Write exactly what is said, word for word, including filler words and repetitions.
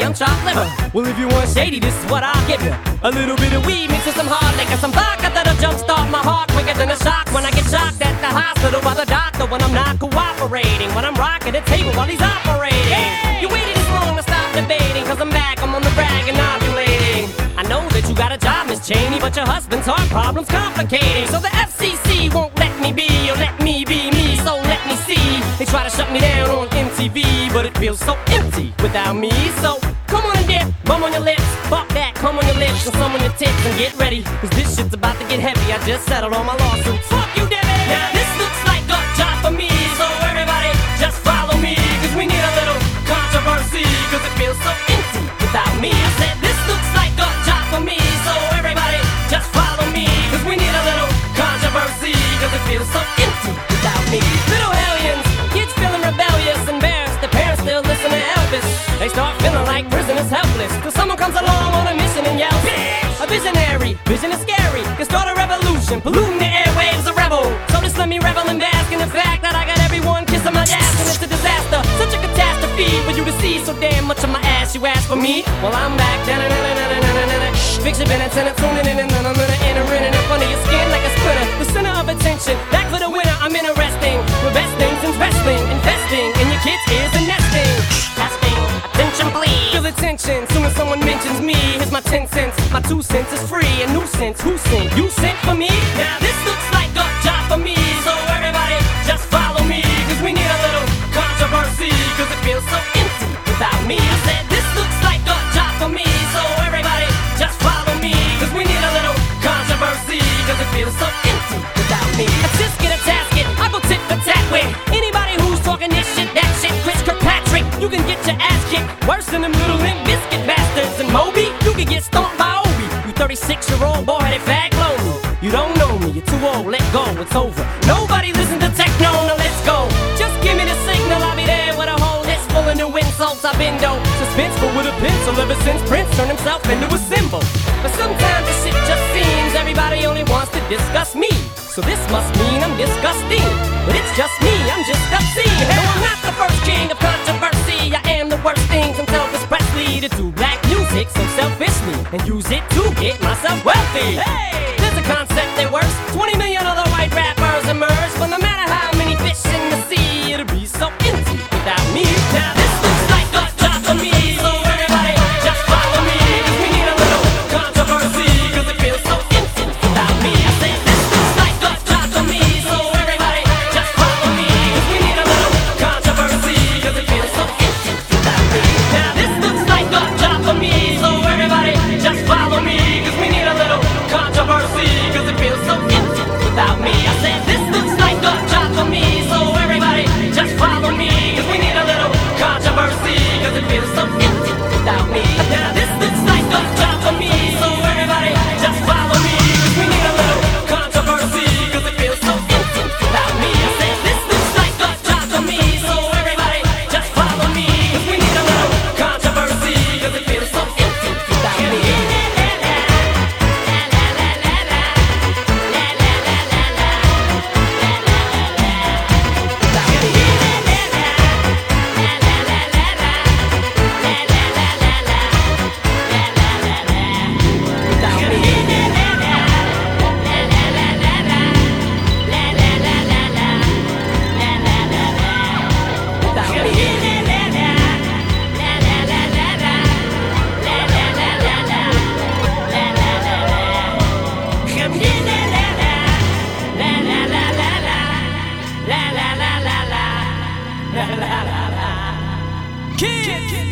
damn chopped liver. Well, if you want shady, this is what I'll give you. A little bit of weed mixed with some hard liquor, some vodka that'll jumpstart my heart quicker than a shock when I get shocked at the hospital by the doctor when I'm not cooperating, when I'm rocking the table while he's operating. Hey! You waited this long to stop debating, cause I'm back, I'm on the brag and ovulating. I know that you got a job, Miss Cheney, but your husband's heart problem's complicating. So the F C C won't let me be, or let me be me, so let me see. They try to shut me down on M T V, but it feels so empty without me. So come on and dip, bum on your lips, fuck that, come on your lips, and some on your tits, and get ready, cause this shit's about to get heavy. I just settled all my lawsuits. Fuck you, Debbie! Now this looks like a job for me, so everybody just follow me, cause we need a little controversy, cause it feels so empty without me. I said this looks like a job for me, so everybody just follow me, cause we need a little controversy, cause it feels so empty without me. Little hellions, kids feeling rebellious, embarrassed, the parents still listen to Elvis. They start feeling like prisoners helpless, till someone comes along on a mission and yells, bitch! A visionary, vision is scary, can start a revolution, polluting the airwaves, a rebel. So just let me revel and bask in the fact that I got everyone kissing my ass, and it's a disaster, such a catastrophe for you to see so damn much of my ass. You ask for me, well I'm back, fix your minutes and it's tuning in, and then I'm gonna enter in and in front of your skin like a splinter, the center of attention, back for the winner. I'm interesting, the best things in wrestling, investing in your kids' ears and nesting. Testing, attention please. Feel the tension, soon as someone mentions me. Here's my ten cents, my two cents is free. A nuisance, who sent? You sent for me? Now this looks like a job for me, so everybody just follow me, cause we need a little controversy, cause it feels so empty without me. I said this looks like a job for me, so everybody just follow me, cause we need a little controversy, cause it feels so empty without me. I just get a tasket, I go tit for tat with anybody who's talking this shit, that shit. Chris Kirkpatrick, you can get your ass kicked worse than them little Limp Bizkit bastards. And Moby, you can get stomped by Obi. You thirty-six year old boy headed fag lonely. You don't know me, you're too old, let go, it's over. Nobody listen to techno, now let's go. Just give me the signal, I'll be there with a whole list full of new insults. I've been though suspenseful with a pencil ever since Prince turned himself into a symbol. But sometimes this shit just seems everybody only wants to discuss me. So this must mean I'm disgusting, but it's just me, I'm just obscene. No, I'm not the first king of controversy, I am the worst thing from Elvis Presley to do black music so selfishly and use it to get myself wealthy. Hey, there's a concept that works, twenty million other white rappers emerge, but no matter how many fish in the sea, it'll be so empty without me. Now this looks like a job for me, so everybody just follow me, cause we need a little controversy, cause it feels so empty without me. I said this looks like a job for me, so everybody just follow me, cause we need a little controversy, cause it feels so empty without me. Now this looks like a job for me, so everybody just follow me, cause we need a little controversy, cause it feels so empty without me. I said this looks like a job for me, so everybody just follow me, cause we need a little controversy, cause it feels so empty without me. Now this looks like a job for me, so everybody just follow me, cause we need a little controversy, cause it feels so empty without me. I said this looks like a job for me, so everybody just follow me, cause we need a little controversy, cause it feels so empty without me. Kids!